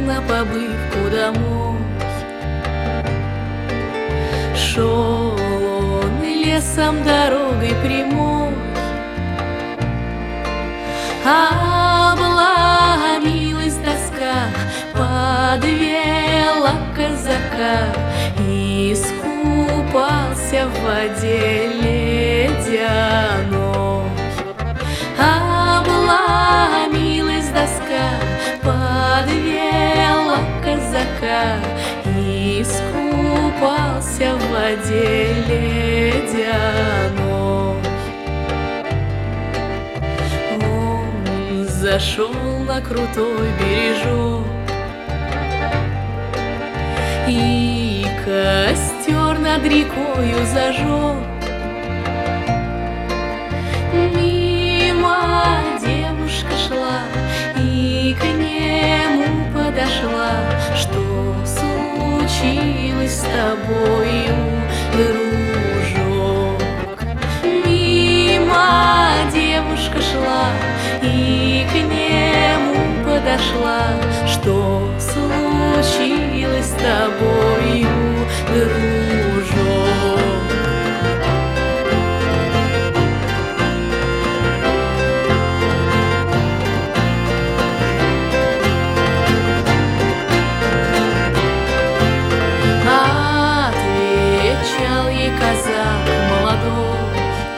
на побывку домой. Шел он лесом дорогой прямой, обломилась доска, подвела казака, искупался в воде ледяной. Обломилась доска, подвела казака, искупался в воде ледяной. Он зашел на крутой бережок и костер над рекою зажег. Мимо девушка шла и к нему подошла. Что случилось с тобою, дружок? Мимо девушка шла и к нему подошла. Что случилось с тобою, дружок? Отвечал ей казак молодой: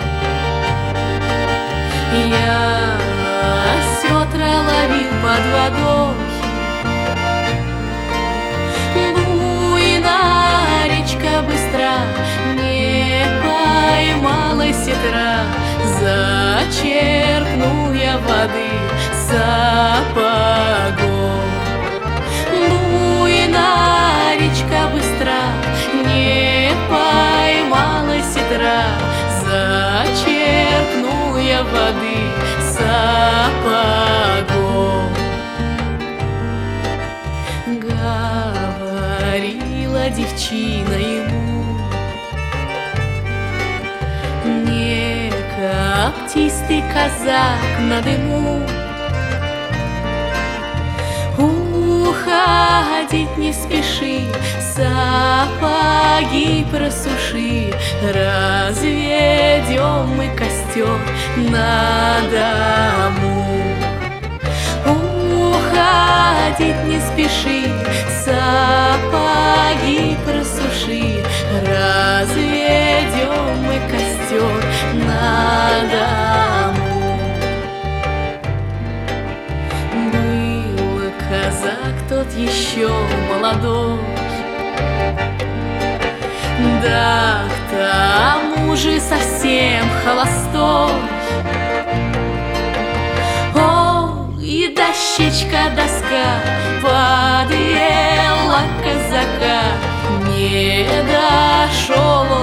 я осетра ловил под водой. Буйная речка быстра, не поймала сетра. Зачерпнул я воды сапогом. Буйная речка быстра, не поймала сетра. Зачерпнул я воды сапогом. Говорила девчина ему: не коптись ты, казак, на дыму. Уходить не спеши, сапоги просуши. Разведем мы костер на дому. Уходить не спеши, сапоги просуши. Разведем мы костер на дому. Был казак тот еще молодой, да к тому же совсем холостой. И дощечка доска подвела казака, не дошел